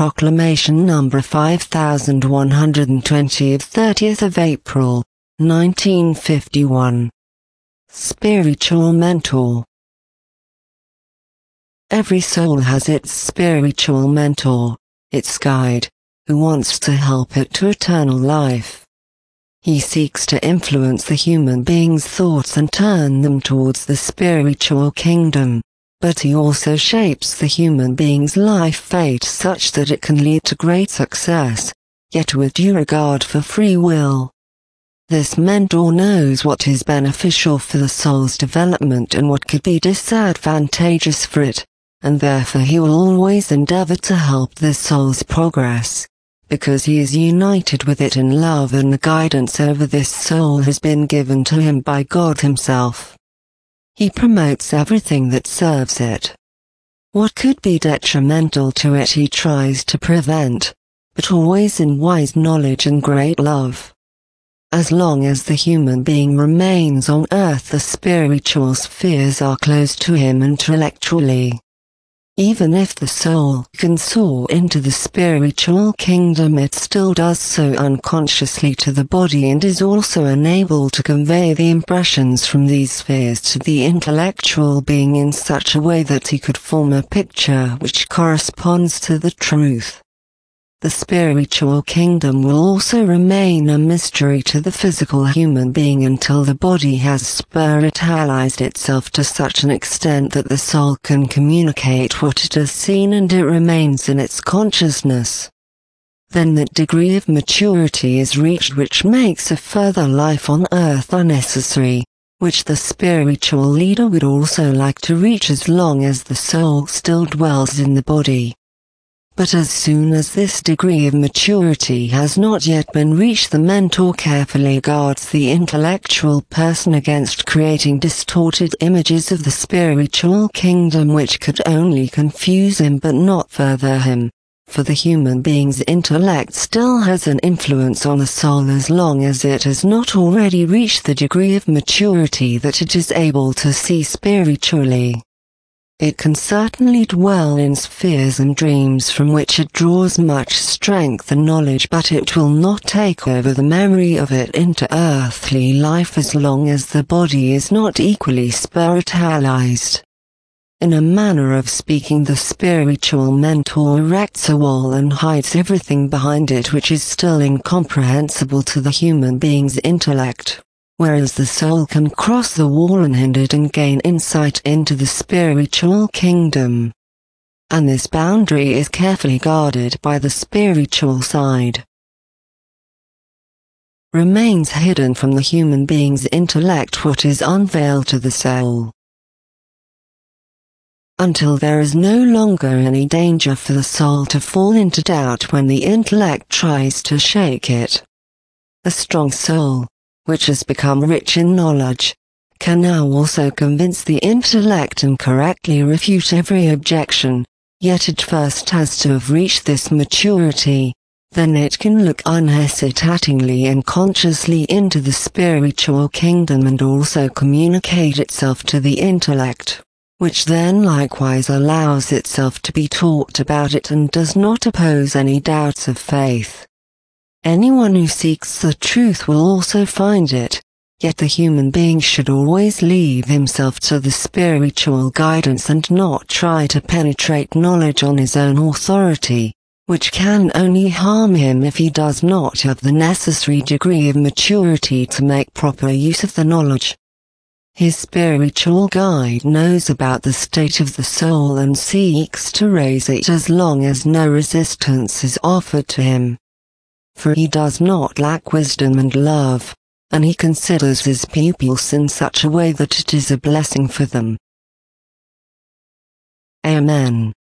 Proclamation number 5120 of 30th of April, 1951. Spiritual Mentor. Every soul has its spiritual mentor, its guide, who wants to help it to eternal life. He seeks to influence the human being's thoughts and turn them towards the spiritual kingdom, but he also shapes the human being's life fate such that it can lead to great success, yet with due regard for free will. This mentor knows what is beneficial for the soul's development and what could be disadvantageous for it, and therefore he will always endeavor to help the soul's progress, because he is united with it in love, and the guidance over this soul has been given to him by God himself. He promotes everything that serves it. What could be detrimental to it he tries to prevent, but always in wise knowledge and great love. As long as the human being remains on earth, the spiritual spheres are closed to him intellectually. Even if the soul can soar into the spiritual kingdom, it still does so unconsciously to the body and is also unable to convey the impressions from these spheres to the intellectual being in such a way that he could form a picture which corresponds to the truth. The spiritual kingdom will also remain a mystery to the physical human being until the body has spiritualized itself to such an extent that the soul can communicate what it has seen and it remains in its consciousness. Then that degree of maturity is reached which makes a further life on earth unnecessary, which the spiritual leader would also like to reach as long as the soul still dwells in the body. But as soon as this degree of maturity has not yet been reached, the mentor carefully guards the intellectual person against creating distorted images of the spiritual kingdom which could only confuse him but not further him, for the human being's intellect still has an influence on the soul as long as it has not already reached the degree of maturity that it is able to see spiritually. It can certainly dwell in spheres and dreams from which it draws much strength and knowledge, but it will not take over the memory of it into earthly life as long as the body is not equally spiritualized. In a manner of speaking, the spiritual mentor erects a wall and hides everything behind it which is still incomprehensible to the human being's intellect, whereas the soul can cross the wall unhindered and gain insight into the spiritual kingdom. And this boundary is carefully guarded by the spiritual side. Remains hidden from the human being's intellect what is unveiled to the soul, until there is no longer any danger for the soul to fall into doubt when the intellect tries to shake it. A strong soul, which has become rich in knowledge, can now also convince the intellect and correctly refute every objection, yet it first has to have reached this maturity, then it can look unhesitatingly and consciously into the spiritual kingdom and also communicate itself to the intellect, which then likewise allows itself to be taught about it and does not oppose any doubts of faith. Anyone who seeks the truth will also find it, yet the human being should always leave himself to the spiritual guidance and not try to penetrate knowledge on his own authority, which can only harm him if he does not have the necessary degree of maturity to make proper use of the knowledge. His spiritual guide knows about the state of the soul and seeks to raise it as long as no resistance is offered to him. For he does not lack wisdom and love, and he considers his pupils in such a way that it is a blessing for them. Amen.